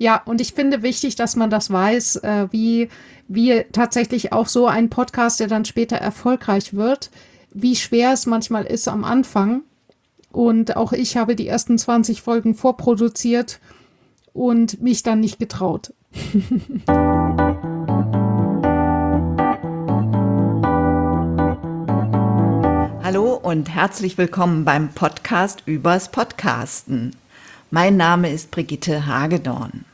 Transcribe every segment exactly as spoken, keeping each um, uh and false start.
Ja, und ich finde wichtig, dass man das weiß, äh, wie, wie tatsächlich auch so ein Podcast, der dann später erfolgreich wird, wie schwer es manchmal ist am Anfang. Und auch ich habe die ersten zwanzig Folgen vorproduziert und mich dann nicht getraut. Hallo und herzlich willkommen beim Podcast übers Podcasten. Mein Name ist Brigitte Hagedorn.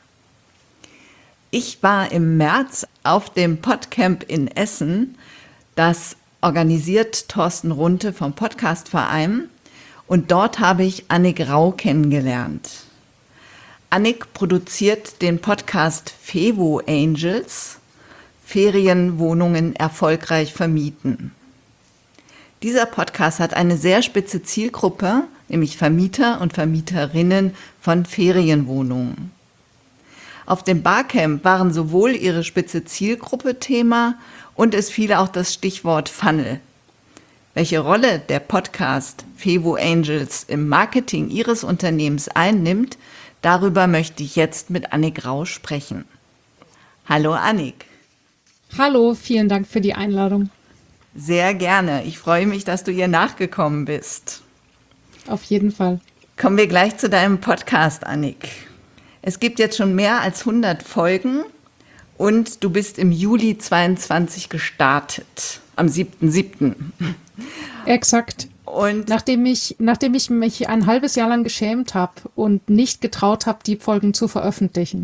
Ich war im März auf dem Podcamp in Essen. Das organisiert Thorsten Runte vom Podcastverein. Und dort habe ich Annik Rau kennengelernt. Annik produziert den Podcast Fevo Angels, Ferienwohnungen erfolgreich vermieten. Dieser Podcast hat eine sehr spitze Zielgruppe, nämlich Vermieter und Vermieterinnen von Ferienwohnungen. Auf dem Barcamp waren sowohl ihre spitze Zielgruppe Thema und es fiel auch das Stichwort Funnel. Welche Rolle der Podcast Fevo Angels im Marketing ihres Unternehmens einnimmt, darüber möchte ich jetzt mit Annik Rau sprechen. Hallo Annik. Hallo, vielen Dank für die Einladung. Sehr gerne. Ich freue mich, dass du hier nachgekommen bist. Auf jeden Fall. Kommen wir gleich zu deinem Podcast, Annik. Es gibt jetzt schon mehr als hundert Folgen und du bist im Juli zweiundzwanzig gestartet, am siebten siebten Exakt. Und nachdem ich, nachdem ich mich ein halbes Jahr lang geschämt habe und nicht getraut habe, die Folgen zu veröffentlichen.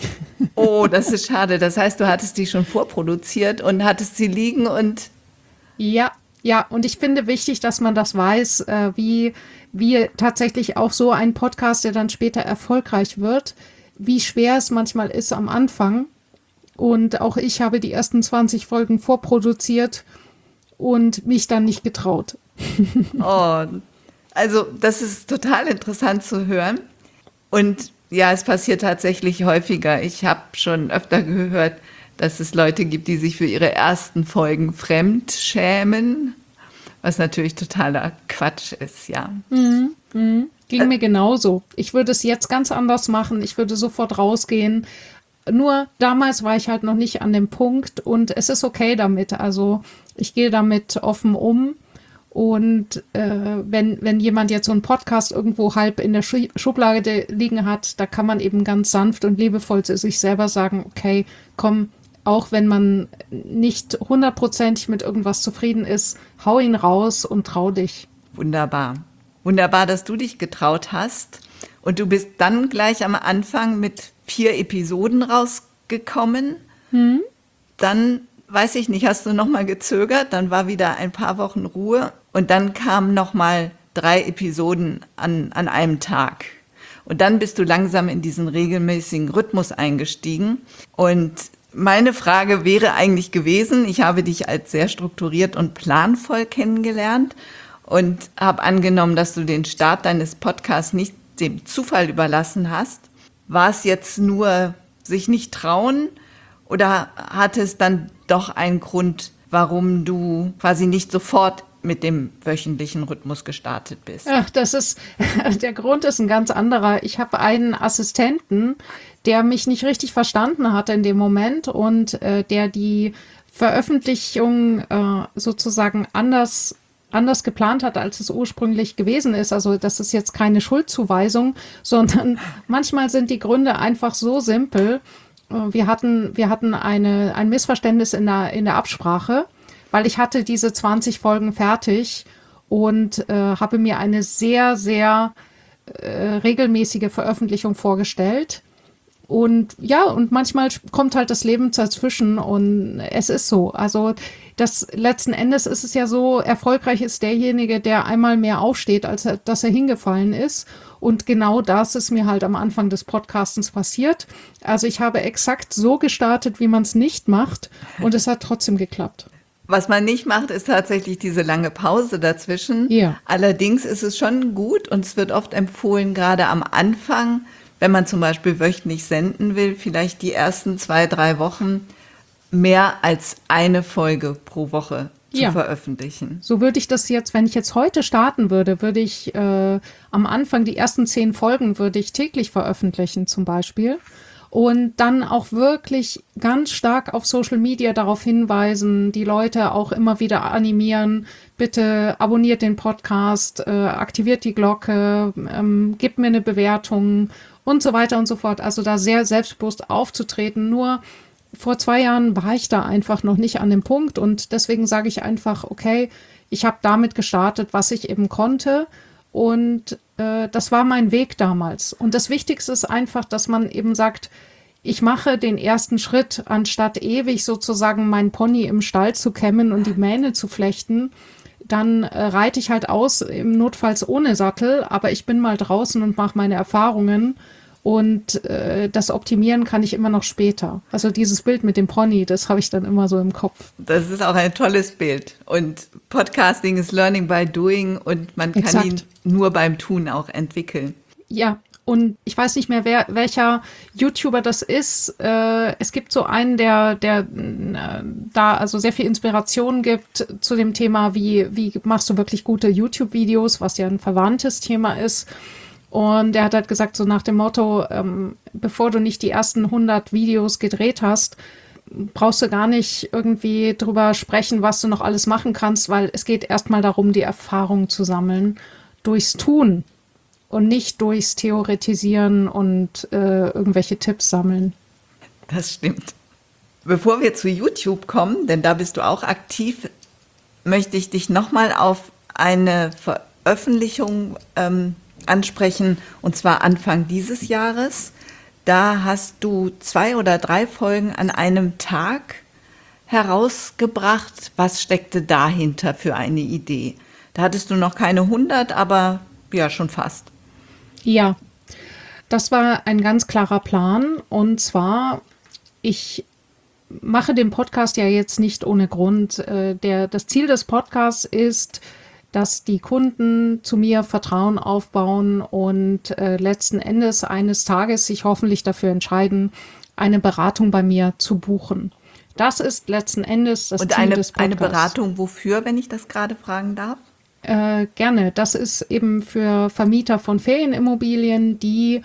Oh, das ist schade. Das heißt, du hattest die schon vorproduziert und hattest sie liegen und... Ja, ja, und ich finde wichtig, dass man das weiß, äh, wie, wie tatsächlich auch so ein Podcast, der dann später erfolgreich wird, wie schwer es manchmal ist am Anfang. Und auch ich habe die ersten zwanzig Folgen vorproduziert und mich dann nicht getraut. Oh, also das ist total interessant zu hören. Und ja, es passiert tatsächlich häufiger. Ich habe schon öfter gehört, dass es Leute gibt, die sich für ihre ersten Folgen fremd schämen, was natürlich totaler Quatsch ist, ja. Mhm, mh. Ging mir genauso. Ich würde es jetzt ganz anders machen. Ich würde sofort rausgehen. Nur damals war ich halt noch nicht an dem Punkt und es ist okay damit. Also ich gehe damit offen um. Und äh, wenn, wenn jemand jetzt so einen Podcast irgendwo halb in der Schu- Schublade liegen hat, da kann man eben ganz sanft und liebevoll zu sich selber sagen, okay, komm, auch wenn man nicht hundertprozentig mit irgendwas zufrieden ist, hau ihn raus und trau dich. Wunderbar. Wunderbar, dass du dich getraut hast. Und du bist dann gleich am Anfang mit vier Episoden rausgekommen. Hm? Dann, weiß ich nicht, hast du nochmal gezögert, dann war wieder ein paar Wochen Ruhe und dann kamen nochmal drei Episoden an, an einem Tag. Und dann bist du langsam in diesen regelmäßigen Rhythmus eingestiegen. Und meine Frage wäre eigentlich gewesen, ich habe dich als sehr strukturiert und planvoll kennengelernt und habe angenommen, dass du den Start deines Podcasts nicht dem Zufall überlassen hast. War es jetzt nur sich nicht trauen oder hatte es dann doch einen Grund, warum du quasi nicht sofort mit dem wöchentlichen Rhythmus gestartet bist? Ach, das ist, der Grund ist ein ganz anderer. Ich habe einen Assistenten, der mich nicht richtig verstanden hat in dem Moment und äh, der die Veröffentlichung äh, sozusagen anders anders geplant hat, als es ursprünglich gewesen ist. Also das ist jetzt keine Schuldzuweisung, sondern manchmal sind die Gründe einfach so simpel. Wir hatten, wir hatten eine, ein Missverständnis in der, in der Absprache, weil ich hatte diese zwanzig Folgen fertig und äh, habe mir eine sehr, sehr äh, regelmäßige Veröffentlichung vorgestellt. Und ja, und manchmal kommt halt das Leben dazwischen und es ist so. Also das letzten Endes ist es ja so, erfolgreich ist derjenige, der einmal mehr aufsteht, als er, dass er hingefallen ist. Und genau das ist mir halt am Anfang des Podcastens passiert. Also ich habe exakt so gestartet, wie man es nicht macht und es hat trotzdem geklappt. Was man nicht macht, ist tatsächlich diese lange Pause dazwischen. Ja. Allerdings ist es schon gut und es wird oft empfohlen, gerade am Anfang, wenn man zum Beispiel wöchentlich senden will, vielleicht die ersten zwei, drei Wochen mehr als eine Folge pro Woche zu ja. veröffentlichen. So würde ich das jetzt, wenn ich jetzt heute starten würde, würde ich äh, am Anfang die ersten zehn Folgen würde ich täglich veröffentlichen zum Beispiel. Und dann auch wirklich ganz stark auf Social Media darauf hinweisen, die Leute auch immer wieder animieren, bitte abonniert den Podcast, äh, aktiviert die Glocke, ähm, gebt mir eine Bewertung und so weiter und so fort. Also da sehr selbstbewusst aufzutreten. Nur vor zwei Jahren war ich da einfach noch nicht an dem Punkt und deswegen sage ich einfach, okay, ich habe damit gestartet, was ich eben konnte. Und äh, das war mein Weg damals. Und das Wichtigste ist einfach, dass man eben sagt, ich mache den ersten Schritt, anstatt ewig sozusagen mein Pony im Stall zu kämmen und die Mähne zu flechten. Dann äh, reite ich halt aus, im Notfalls ohne Sattel, aber ich bin mal draußen und mache meine Erfahrungen. Und äh, das Optimieren kann ich immer noch später. Also dieses Bild mit dem Pony, das habe ich dann immer so im Kopf. Das ist auch ein tolles Bild. Und Podcasting ist Learning by Doing und man kann Exakt. ihn nur beim Tun auch entwickeln. Ja, und ich weiß nicht mehr, wer, welcher YouTuber das ist. Äh, es gibt so einen, der, der äh, da also sehr viel Inspiration gibt zu dem Thema, wie, wie machst du wirklich gute YouTube-Videos, was ja ein verwandtes Thema ist. Und er hat halt gesagt, so nach dem Motto, ähm, bevor du nicht die ersten hundert Videos gedreht hast, brauchst du gar nicht irgendwie drüber sprechen, was du noch alles machen kannst, weil es geht erstmal darum, die Erfahrung zu sammeln durchs Tun und nicht durchs Theoretisieren und äh, irgendwelche Tipps sammeln. Das stimmt. Bevor wir zu YouTube kommen, denn da bist du auch aktiv, möchte ich dich nochmal auf eine Veröffentlichung ähm, ansprechen, und zwar Anfang dieses Jahres. Da hast du zwei oder drei Folgen an einem Tag herausgebracht. Was steckte dahinter für eine Idee? Da hattest du noch keine hundert, aber ja, schon fast. Ja, das war ein ganz klarer Plan. Und zwar, ich mache den Podcast ja jetzt nicht ohne Grund. Äh, der, das Ziel des Podcasts ist, dass die Kunden zu mir Vertrauen aufbauen und äh, letzten Endes eines Tages sich hoffentlich dafür entscheiden, eine Beratung bei mir zu buchen. Das ist letzten Endes das und Ziel eine, des Podcasts. Eine Beratung wofür, wenn ich das gerade fragen darf? Äh, gerne. Das ist eben für Vermieter von Ferienimmobilien, die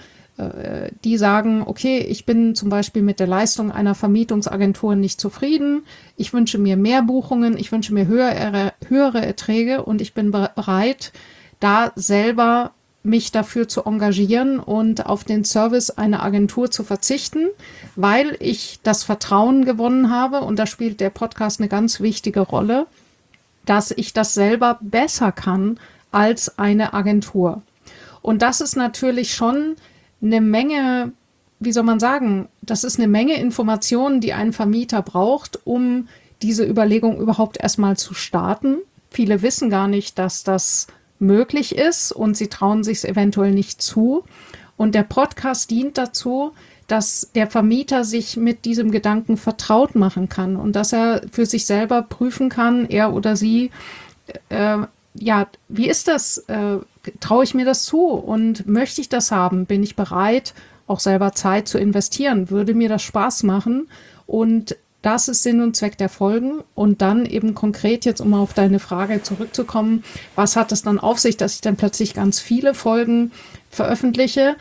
die sagen, okay, ich bin zum Beispiel mit der Leistung einer Vermietungsagentur nicht zufrieden, ich wünsche mir mehr Buchungen, ich wünsche mir höhere, höhere Erträge und ich bin bereit, da selber mich dafür zu engagieren und auf den Service einer Agentur zu verzichten, weil ich das Vertrauen gewonnen habe, und da spielt der Podcast eine ganz wichtige Rolle, dass ich das selber besser kann als eine Agentur. Und das ist natürlich schon eine Menge, wie soll man sagen, das ist eine Menge Informationen, die ein Vermieter braucht, um diese Überlegung überhaupt erstmal zu starten. Viele wissen gar nicht, dass das möglich ist und sie trauen sich es eventuell nicht zu. Und der Podcast dient dazu, dass der Vermieter sich mit diesem Gedanken vertraut machen kann und dass er für sich selber prüfen kann, er oder sie, äh, ja, wie ist das? Äh, traue ich mir das zu und möchte ich das haben? Bin ich bereit, auch selber Zeit zu investieren? Würde mir das Spaß machen? Und das ist Sinn und Zweck der Folgen. Und dann eben konkret jetzt, um auf deine Frage zurückzukommen, was hat es dann auf sich, dass ich dann plötzlich ganz viele Folgen veröffentliche?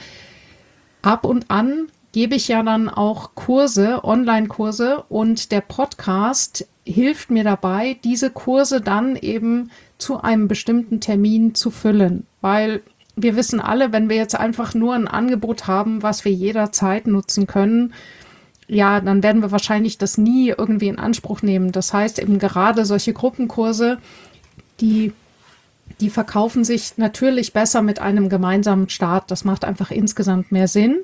Ab und an gebe ich ja dann auch Kurse, Online-Kurse, und der Podcast hilft mir dabei, diese Kurse dann eben zu einem bestimmten Termin zu füllen. Weil wir wissen alle, wenn wir jetzt einfach nur ein Angebot haben, was wir jederzeit nutzen können, ja, dann werden wir wahrscheinlich das nie irgendwie in Anspruch nehmen. Das heißt eben gerade solche Gruppenkurse, die, die verkaufen sich natürlich besser mit einem gemeinsamen Start. Das macht einfach insgesamt mehr Sinn.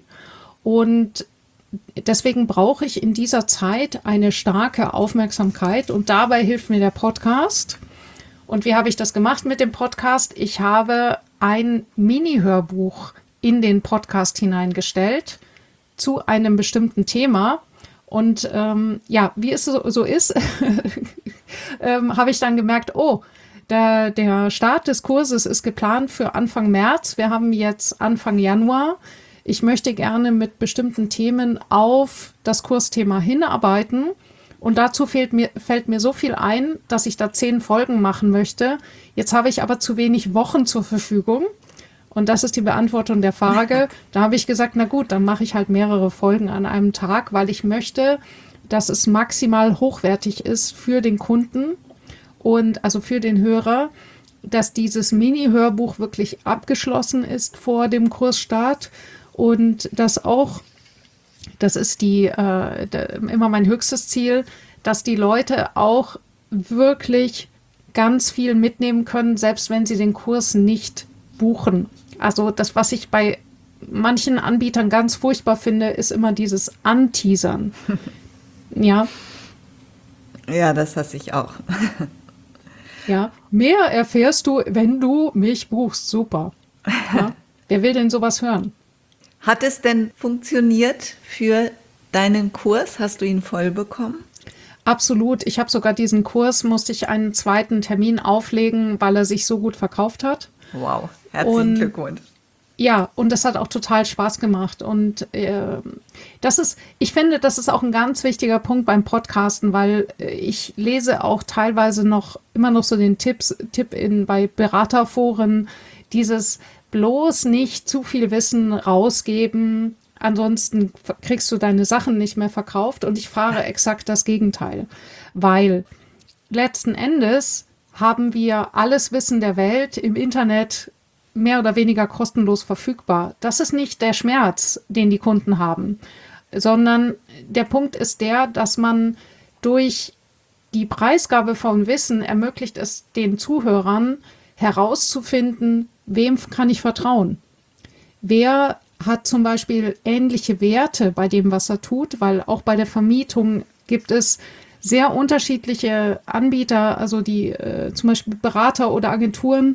Und deswegen brauche ich in dieser Zeit eine starke Aufmerksamkeit, und dabei hilft mir der Podcast. Und wie habe ich das gemacht mit dem Podcast? Ich habe ein Mini-Hörbuch in den Podcast hineingestellt zu einem bestimmten Thema. Und ähm, ja, wie es so, so ist, ähm, habe ich dann gemerkt, oh, der, der Start des Kurses ist geplant für Anfang März. Wir haben jetzt Anfang Januar. Ich möchte gerne mit bestimmten Themen auf das Kursthema hinarbeiten. Und dazu fehlt mir, fällt mir so viel ein, dass ich da zehn Folgen machen möchte. Jetzt habe ich aber zu wenig Wochen zur Verfügung, Und das ist die Beantwortung der Frage. Da habe ich gesagt, na gut, dann mache ich halt mehrere Folgen an einem Tag, weil ich möchte, dass es maximal hochwertig ist für den Kunden und also für den Hörer, dass dieses Mini-Hörbuch wirklich abgeschlossen ist vor dem Kursstart und dass auch, das ist die äh, da, immer mein höchstes Ziel, dass die Leute auch wirklich ganz viel mitnehmen können, selbst wenn sie den Kurs nicht buchen. Also das, was ich bei manchen Anbietern ganz furchtbar finde, ist immer dieses Anteasern. Ja. Ja, das hasse ich auch. Ja, mehr erfährst du, wenn du mich buchst. Super. Ja. Wer will denn sowas hören? Hat es denn funktioniert für deinen Kurs? Hast du ihn voll bekommen? Absolut. Ich habe sogar diesen Kurs, musste ich einen zweiten Termin auflegen, weil er sich so gut verkauft hat. Wow, herzlichen Und Glückwunsch. ja, und das hat auch total Spaß gemacht. Und äh, das ist, ich finde, das ist auch ein ganz wichtiger Punkt beim Podcasten, weil äh, ich lese auch teilweise noch immer noch so den Tipps, Tipp in bei Beraterforen, dieses bloß nicht zu viel Wissen rausgeben, ansonsten kriegst du deine Sachen nicht mehr verkauft. Und ich fahre exakt das Gegenteil, weil letzten Endes haben wir alles Wissen der Welt im Internet mehr oder weniger kostenlos verfügbar. Das ist nicht der Schmerz, den die Kunden haben, sondern der Punkt ist der, dass man durch die Preisgabe von Wissen ermöglicht es den Zuhörern herauszufinden, wem kann ich vertrauen? Wer hat zum Beispiel ähnliche Werte bei dem, was er tut, weil auch bei der Vermietung gibt es sehr unterschiedliche Anbieter, also die äh, zum Beispiel Berater oder Agenturen.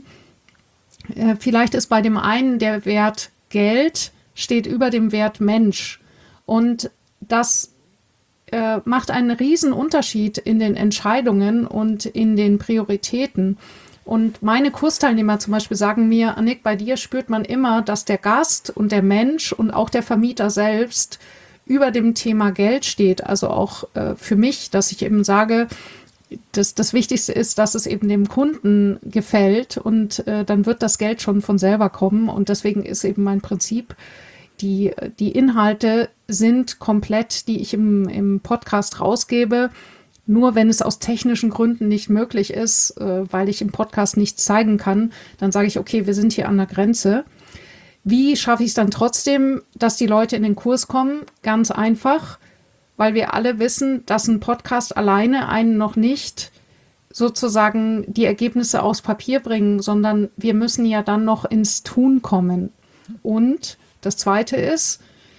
Äh, vielleicht ist bei dem einen der Wert Geld, steht über dem Wert Mensch. Und das äh, macht einen riesen Unterschied in den Entscheidungen und in den Prioritäten. Und meine Kursteilnehmer zum Beispiel sagen mir, Annick, bei dir spürt man immer, dass der Gast und der Mensch und auch der Vermieter selbst über dem Thema Geld steht. Also auch äh, für mich, dass ich eben sage, dass das Wichtigste ist, dass es eben dem Kunden gefällt und äh, dann wird das Geld schon von selber kommen. Und deswegen ist eben mein Prinzip, die, die Inhalte sind komplett, die ich im, im Podcast rausgebe, nur wenn es aus technischen Gründen nicht möglich ist, äh, weil ich im Podcast nichts zeigen kann, dann sage ich, okay, wir sind hier an der Grenze. Wie schaffe ich es dann trotzdem, dass die Leute in den Kurs kommen? Ganz einfach, weil wir alle wissen, dass ein Podcast alleine einen noch nicht sozusagen die Ergebnisse aufs Papier bringen, sondern wir müssen ja dann noch ins Tun kommen. Und das Zweite ist,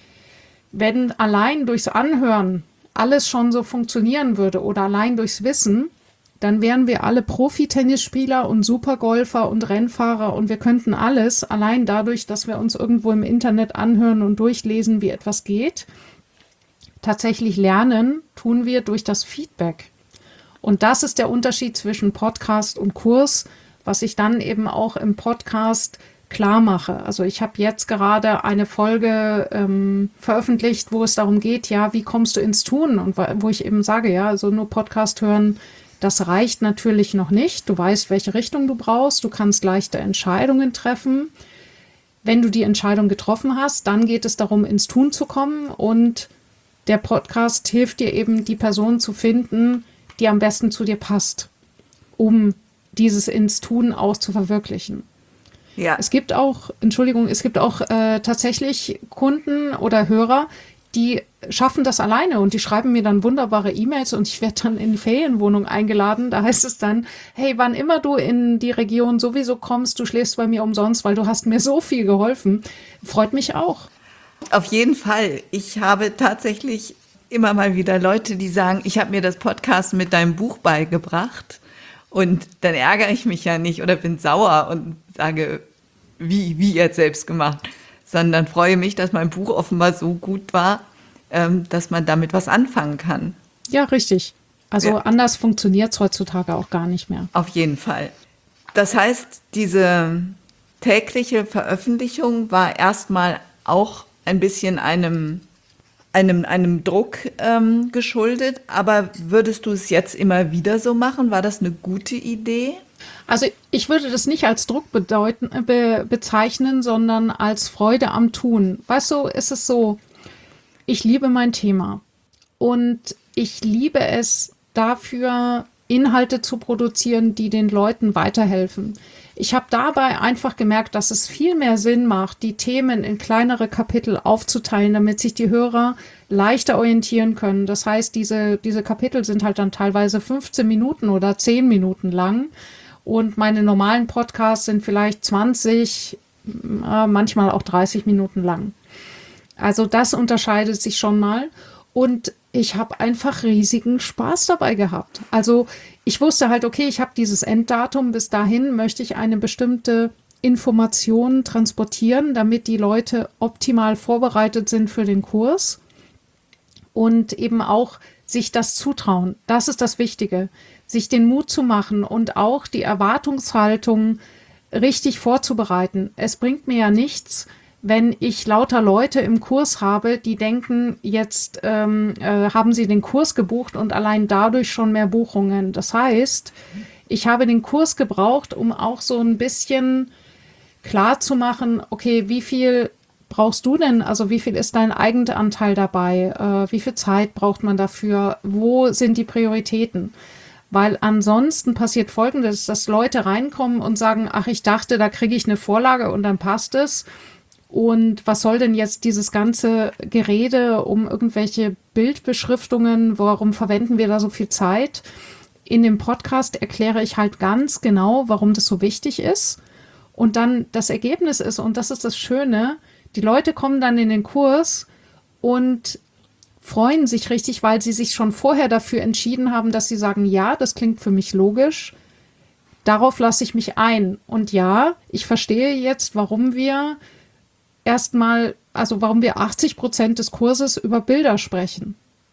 wenn allein durchs Anhören alles schon so funktionieren würde oder allein durchs Wissen, dann wären wir alle Profi-Tennisspieler und Supergolfer und Rennfahrer und wir könnten alles allein dadurch, dass wir uns irgendwo im Internet anhören und durchlesen, wie etwas geht. Tatsächlich lernen tun wir durch das Feedback. Und das ist der Unterschied zwischen Podcast und Kurs, was ich dann eben auch im Podcast klar mache. Also ich habe jetzt gerade eine Folge ähm, veröffentlicht, wo es darum geht, ja, wie kommst du ins Tun? Und wo ich eben sage, ja, also nur Podcast hören, das reicht natürlich noch nicht. Du weißt, welche Richtung du brauchst. Du kannst leichte Entscheidungen treffen. Wenn du die Entscheidung getroffen hast, dann geht es darum, ins Tun zu kommen. Und der Podcast hilft dir eben, die Person zu finden, die am besten zu dir passt, um dieses ins Tun auch zu verwirklichen. Ja. Es gibt auch, Entschuldigung, es gibt auch äh, tatsächlich Kunden oder Hörer, die schaffen das alleine und die schreiben mir dann wunderbare E-Mails und ich werde dann in die Ferienwohnung eingeladen. Da heißt es dann, hey, wann immer du in die Region sowieso kommst, du schläfst bei mir umsonst, weil du hast mir so viel geholfen. Freut mich auch. Auf jeden Fall. Ich habe tatsächlich immer mal wieder Leute, die sagen, ich habe mir das Podcast mit deinem Buch beigebracht und dann ärgere ich mich ja nicht oder bin sauer und sage, wie, wie jetzt selbst gemacht, sondern freue mich, dass mein Buch offenbar so gut war, ähm, dass man damit was anfangen kann. Ja, richtig. Also ja. Anders funktioniert es heutzutage auch gar nicht mehr. Auf jeden Fall. Das heißt, diese tägliche Veröffentlichung war erstmal auch ein bisschen einem, einem, einem Druck ähm, geschuldet. Aber würdest du es jetzt immer wieder so machen? War das eine gute Idee? Also ich würde das nicht als Druck bedeuten, be, bezeichnen, sondern als Freude am Tun. Weißt du, ist es so, ich liebe mein Thema und ich liebe es dafür, Inhalte zu produzieren, die den Leuten weiterhelfen. Ich habe dabei einfach gemerkt, dass es viel mehr Sinn macht, die Themen in kleinere Kapitel aufzuteilen, damit sich die Hörer leichter orientieren können. Das heißt, diese, diese Kapitel sind halt dann teilweise fünfzehn Minuten oder zehn Minuten lang. Und meine normalen Podcasts sind vielleicht zwanzig, äh, manchmal auch dreißig Minuten lang. Also das unterscheidet sich schon mal. Und ich habe einfach riesigen Spaß dabei gehabt. Also ich wusste halt, okay, ich habe dieses Enddatum. Bis dahin möchte ich eine bestimmte Information transportieren, damit die Leute optimal vorbereitet sind für den Kurs und eben auch sich das zutrauen. Das ist das Wichtige, sich den Mut zu machen und auch die Erwartungshaltung richtig vorzubereiten. Es bringt mir ja nichts, wenn ich lauter Leute im Kurs habe, die denken, jetzt ähm, äh, haben sie den Kurs gebucht und allein dadurch schon mehr Buchungen. Das heißt, ich habe den Kurs gebraucht, um auch so ein bisschen klar zu machen, okay, wie viel brauchst du denn? Also wie viel ist dein Eigenanteil dabei? Äh, wie viel Zeit braucht man dafür? Wo sind die Prioritäten? Weil ansonsten passiert Folgendes, dass Leute reinkommen und sagen, ach, ich dachte, da kriege ich eine Vorlage und dann passt es. Und was soll denn jetzt dieses ganze Gerede um irgendwelche Bildbeschriftungen? Warum verwenden wir da so viel Zeit? In dem Podcast erkläre ich halt ganz genau, warum das so wichtig ist. Und dann das Ergebnis ist, und das ist das Schöne, die Leute kommen dann in den Kurs und freuen sich richtig, weil sie sich schon vorher dafür entschieden haben, dass sie sagen, ja, das klingt für mich logisch. Darauf lasse ich mich ein. Und ja, ich verstehe jetzt, warum wir erstmal, also warum wir achtzig Prozent des Kurses über Bilder sprechen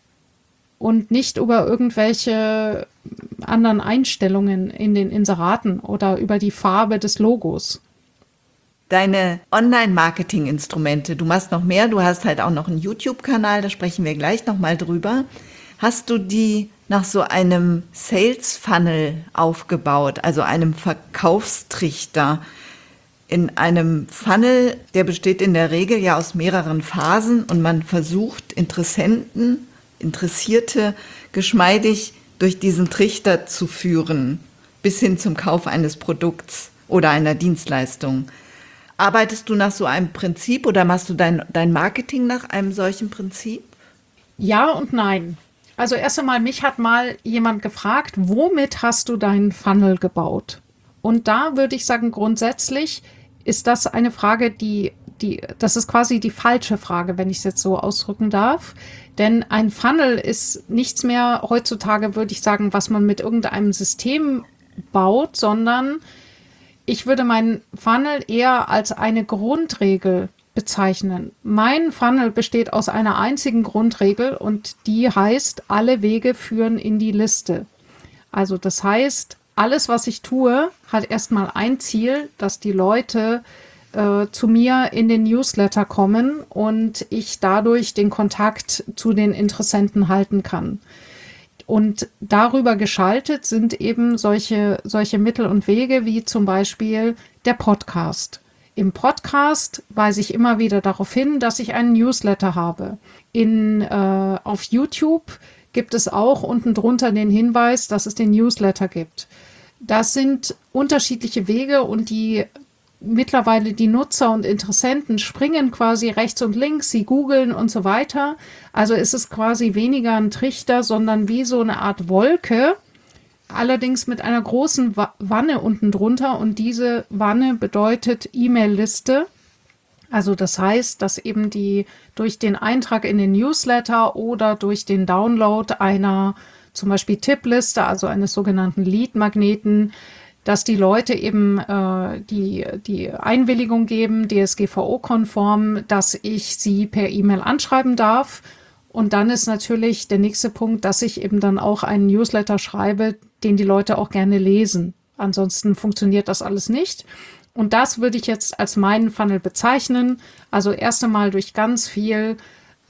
und nicht über irgendwelche anderen Einstellungen in den Inseraten oder über die Farbe des Logos. Deine Online-Marketing-Instrumente, du machst noch mehr, du hast halt auch noch einen YouTube-Kanal, da sprechen wir gleich nochmal drüber. Hast du die nach so einem Sales-Funnel aufgebaut, also einem Verkaufstrichter? In einem Funnel, der besteht in der Regel ja aus mehreren Phasen und man versucht, Interessenten, Interessierte geschmeidig durch diesen Trichter zu führen, bis hin zum Kauf eines Produkts oder einer Dienstleistung. Arbeitest du nach so einem Prinzip oder machst du dein, dein Marketing nach einem solchen Prinzip? Ja und nein. Also erst einmal, mich hat mal jemand gefragt, womit hast du deinen Funnel gebaut? Und da würde ich sagen, grundsätzlich ist das eine Frage, die, die, das ist quasi die falsche Frage, wenn ich es jetzt so ausdrücken darf. Denn ein Funnel ist nichts mehr heutzutage, würde ich sagen, was man mit irgendeinem System baut, sondern ich würde meinen Funnel eher als eine Grundregel bezeichnen. Mein Funnel besteht aus einer einzigen Grundregel und die heißt, alle Wege führen in die Liste. Also das heißt, alles, was ich tue, hat erstmal ein Ziel, dass die Leute äh, zu mir in den Newsletter kommen und ich dadurch den Kontakt zu den Interessenten halten kann. Und darüber geschaltet sind eben solche, solche Mittel und Wege wie zum Beispiel der Podcast. Im Podcast weise ich immer wieder darauf hin, dass ich einen Newsletter habe. In, äh, auf YouTube gibt es auch unten drunter den Hinweis, dass es den Newsletter gibt. Das sind unterschiedliche Wege und die mittlerweile die Nutzer und Interessenten springen quasi rechts und links, sie googeln und so weiter. Also ist es quasi weniger ein Trichter, sondern wie so eine Art Wolke, allerdings mit einer großen Wanne unten drunter und diese Wanne bedeutet E-Mail-Liste. Also das heißt, dass eben die durch den Eintrag in den Newsletter oder durch den Download einer zum Beispiel Tippliste, also eines sogenannten Lead-Magneten, dass die Leute eben äh, die, die Einwilligung geben, D S G V O-konform, dass ich sie per E-Mail anschreiben darf. Und dann ist natürlich der nächste Punkt, dass ich eben dann auch einen Newsletter schreibe, den die Leute auch gerne lesen. Ansonsten funktioniert das alles nicht. Und das würde ich jetzt als meinen Funnel bezeichnen. Also erst einmal durch ganz viel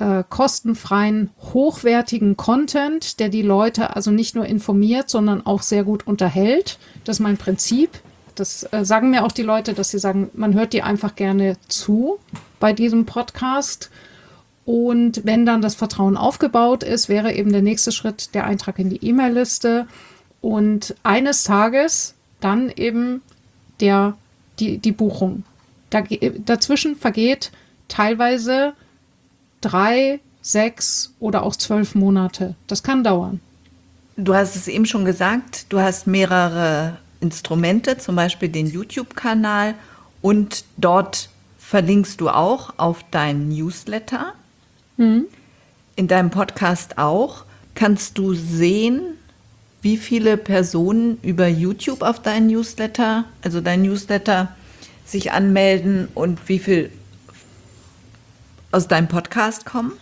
äh, kostenfreien, hochwertigen Content, der die Leute also nicht nur informiert, sondern auch sehr gut unterhält. Das ist mein Prinzip. Das äh, sagen mir auch die Leute, dass sie sagen, man hört die einfach gerne zu bei diesem Podcast. Und wenn dann das Vertrauen aufgebaut ist, wäre eben der nächste Schritt der Eintrag in die E-Mail-Liste. Und eines Tages dann eben der, die, die Buchung. Da, dazwischen vergeht teilweise drei, sechs oder auch zwölf Monate. Das kann dauern. Du hast es eben schon gesagt, du hast mehrere Instrumente, zum Beispiel den YouTube-Kanal, und dort verlinkst du auch auf deinen Newsletter. Hm. In deinem Podcast auch. Kannst du sehen, wie viele Personen über YouTube auf deinen Newsletter, also dein Newsletter, sich anmelden und wie viel aus deinem Podcast kommen?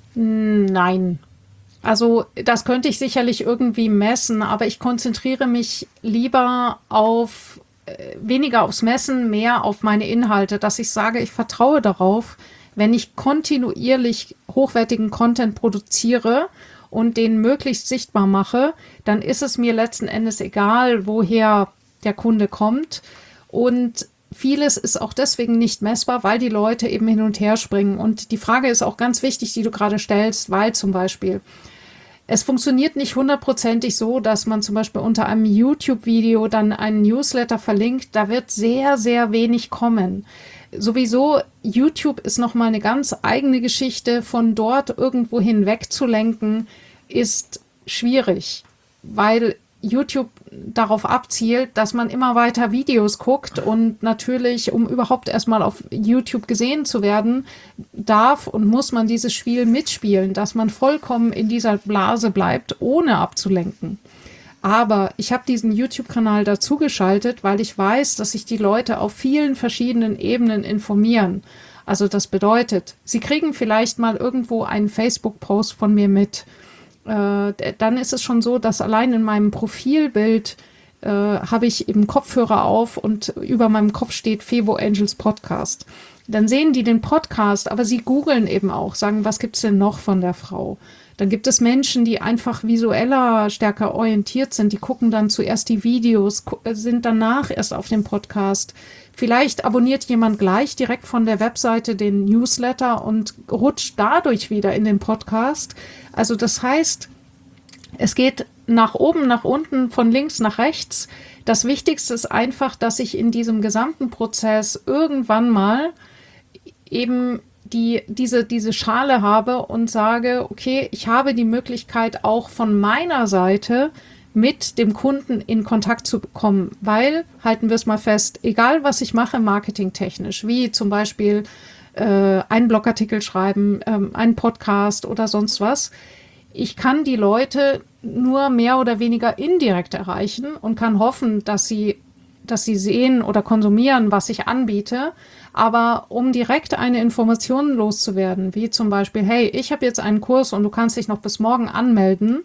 Nein. Also das könnte ich sicherlich irgendwie messen, aber ich konzentriere mich lieber auf äh, weniger aufs Messen, mehr auf meine Inhalte, dass ich sage, ich vertraue darauf, wenn ich kontinuierlich hochwertigen Content produziere und den möglichst sichtbar mache, dann ist es mir letzten Endes egal, woher der Kunde kommt. Und vieles ist auch deswegen nicht messbar, weil die Leute eben hin und her springen. Und die Frage ist auch ganz wichtig, die du gerade stellst, weil zum Beispiel es funktioniert nicht hundertprozentig so, dass man zum Beispiel unter einem YouTube-Video dann einen Newsletter verlinkt. Da wird sehr, sehr wenig kommen. Sowieso, YouTube ist nochmal eine ganz eigene Geschichte. Von dort irgendwo hinweg zu lenken, ist schwierig, weil YouTube darauf abzielt, dass man immer weiter Videos guckt und natürlich, um überhaupt erstmal auf YouTube gesehen zu werden, darf und muss man dieses Spiel mitspielen, dass man vollkommen in dieser Blase bleibt, ohne abzulenken. Aber ich habe diesen YouTube-Kanal dazu geschaltet, weil ich weiß, dass sich die Leute auf vielen verschiedenen Ebenen informieren. Also das bedeutet, sie kriegen vielleicht mal irgendwo einen Facebook-Post von mir mit. Äh, dann ist es schon so, dass allein in meinem Profilbild äh, habe ich eben Kopfhörer auf und über meinem Kopf steht Fevo Angels Podcast. Dann sehen die den Podcast, aber sie googeln eben auch, sagen, was gibt's denn noch von der Frau? Dann gibt es Menschen, die einfach visueller stärker orientiert sind. Die gucken dann zuerst die Videos, sind danach erst auf dem Podcast. Vielleicht abonniert jemand gleich direkt von der Webseite den Newsletter und rutscht dadurch wieder in den Podcast. Also das heißt, es geht nach oben, nach unten, von links nach rechts. Das Wichtigste ist einfach, dass ich in diesem gesamten Prozess irgendwann mal eben die, diese, diese Schale habe und sage, okay, ich habe die Möglichkeit auch von meiner Seite mit dem Kunden in Kontakt zu kommen, weil, halten wir es mal fest, egal was ich mache marketingtechnisch, wie zum Beispiel äh, einen Blogartikel schreiben, ähm, einen Podcast oder sonst was, ich kann die Leute nur mehr oder weniger indirekt erreichen und kann hoffen, dass sie, dass sie sehen oder konsumieren, was ich anbiete. Aber um direkt eine Information loszuwerden, wie zum Beispiel, hey, ich habe jetzt einen Kurs und du kannst dich noch bis morgen anmelden,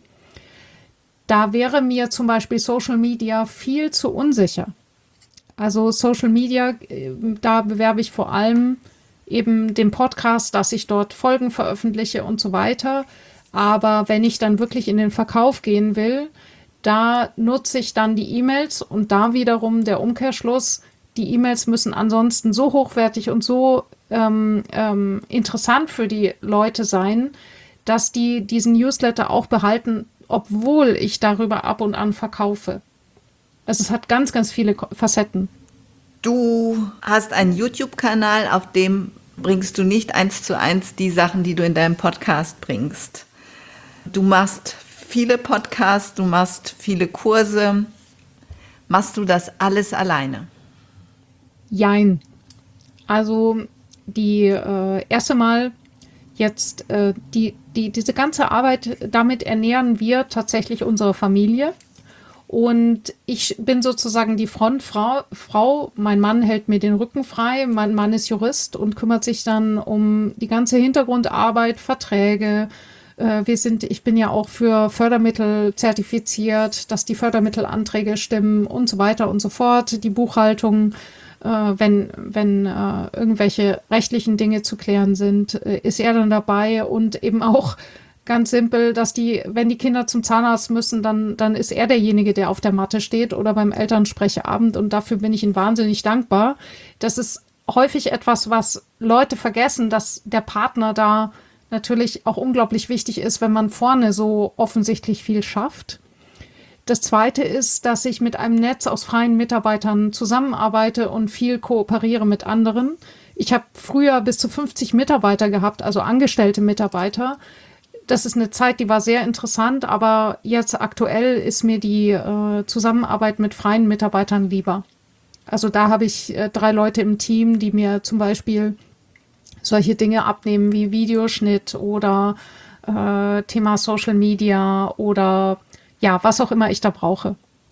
da wäre mir zum Beispiel Social Media viel zu unsicher. Also Social Media, da bewerbe ich vor allem eben den Podcast, dass ich dort Folgen veröffentliche und so weiter. Aber wenn ich dann wirklich in den Verkauf gehen will, da nutze ich dann die E-Mails und da wiederum der Umkehrschluss, die E-Mails müssen ansonsten so hochwertig und so ähm, ähm, interessant für die Leute sein, dass die diesen Newsletter auch behalten, obwohl ich darüber ab und an verkaufe. Also es hat ganz, ganz viele Facetten. Du hast einen YouTube-Kanal, auf dem bringst du nicht eins zu eins die Sachen, die du in deinem Podcast bringst. Du machst viele Podcasts, du machst viele Kurse. Machst du das alles alleine? Jein. Also die äh, erste Mal jetzt, äh, die, die, diese ganze Arbeit, damit ernähren wir tatsächlich unsere Familie. Und ich bin sozusagen die Frontfrau. Frau. Mein Mann hält mir den Rücken frei. Mein Mann ist Jurist und kümmert sich dann um die ganze Hintergrundarbeit, Verträge. Äh, wir sind, ich bin ja auch für Fördermittel zertifiziert, dass die Fördermittelanträge stimmen und so weiter und so fort. Die Buchhaltung. äh, wenn, wenn äh, irgendwelche rechtlichen Dinge zu klären sind, äh, ist er dann dabei und eben auch ganz simpel, dass die, wenn die Kinder zum Zahnarzt müssen, dann, dann ist er derjenige, der auf der Matte steht oder beim Elternsprecheabend und dafür bin ich ihm wahnsinnig dankbar. Das ist häufig etwas, was Leute vergessen, dass der Partner da natürlich auch unglaublich wichtig ist, wenn man vorne so offensichtlich viel schafft. Das Zweite ist, dass ich mit einem Netz aus freien Mitarbeitern zusammenarbeite und viel kooperiere mit anderen. Ich habe früher bis zu fünfzig Mitarbeiter gehabt, also angestellte Mitarbeiter. Das ist eine Zeit, die war sehr interessant, aber jetzt aktuell ist mir die äh, Zusammenarbeit mit freien Mitarbeitern lieber. Also da habe ich äh, drei Leute im Team, die mir zum Beispiel solche Dinge abnehmen wie Videoschnitt oder äh, Thema Social Media oder ja, was auch immer ich da brauche.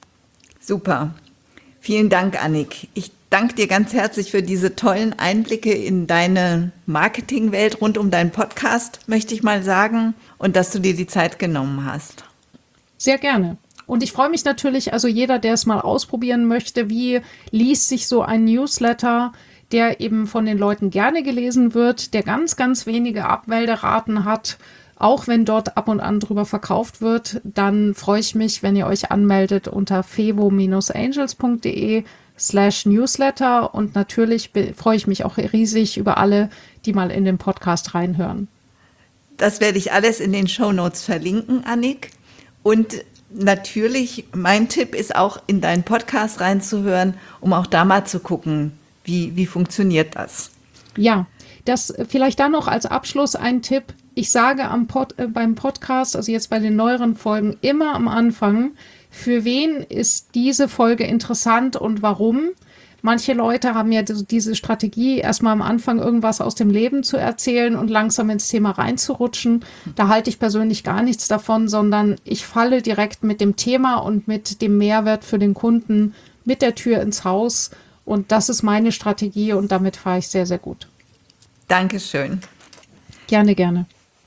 Super. Vielen Dank, Annik. Ich danke dir ganz herzlich für diese tollen Einblicke in deine Marketingwelt rund um deinen Podcast, möchte ich mal sagen, und dass du dir die Zeit genommen hast. Sehr gerne. Und ich freue mich natürlich, also jeder, der es mal ausprobieren möchte, wie liest sich so ein Newsletter, der eben von den Leuten gerne gelesen wird, der ganz, ganz wenige Abmelderaten hat, auch wenn dort ab und an drüber verkauft wird, dann freue ich mich, wenn ihr euch anmeldet unter fevo-angels.de slash newsletter und natürlich freue ich mich auch riesig über alle, die mal in den Podcast reinhören. Das werde ich alles in den Shownotes verlinken, Annik. Und natürlich, mein Tipp ist auch, in deinen Podcast reinzuhören, um auch da mal zu gucken, wie, wie funktioniert das. Ja, das vielleicht dann noch als Abschluss ein Tipp. Ich sage am Pod, äh, beim Podcast, also jetzt bei den neueren Folgen, immer am Anfang, für wen ist diese Folge interessant und warum. Manche Leute haben ja diese Strategie, erstmal am Anfang irgendwas aus dem Leben zu erzählen und langsam ins Thema reinzurutschen. Da halte ich persönlich gar nichts davon, sondern ich falle direkt mit dem Thema und mit dem Mehrwert für den Kunden mit der Tür ins Haus. Und das ist meine Strategie und damit fahre ich sehr, sehr gut. Dankeschön. Gerne, gerne.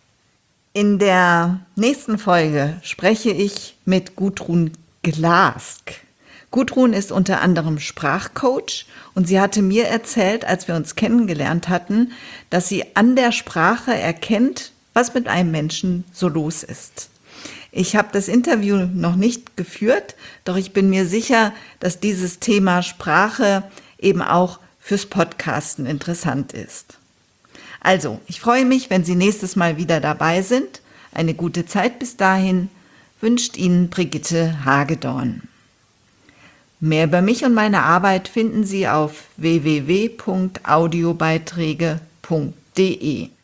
In der nächsten Folge spreche ich mit Gudrun Glask. Gudrun ist unter anderem Sprachcoach und sie hatte mir erzählt, als wir uns kennengelernt hatten, dass sie an der Sprache erkennt, was mit einem Menschen so los ist. Ich habe das Interview noch nicht geführt, doch ich bin mir sicher, dass dieses Thema Sprache eben auch fürs Podcasten interessant ist. Also, ich freue mich, wenn Sie nächstes Mal wieder dabei sind. Eine gute Zeit bis dahin wünscht Ihnen Brigitte Hagedorn. Mehr über mich und meine Arbeit finden Sie auf w w w punkt audiobeiträge punkt de.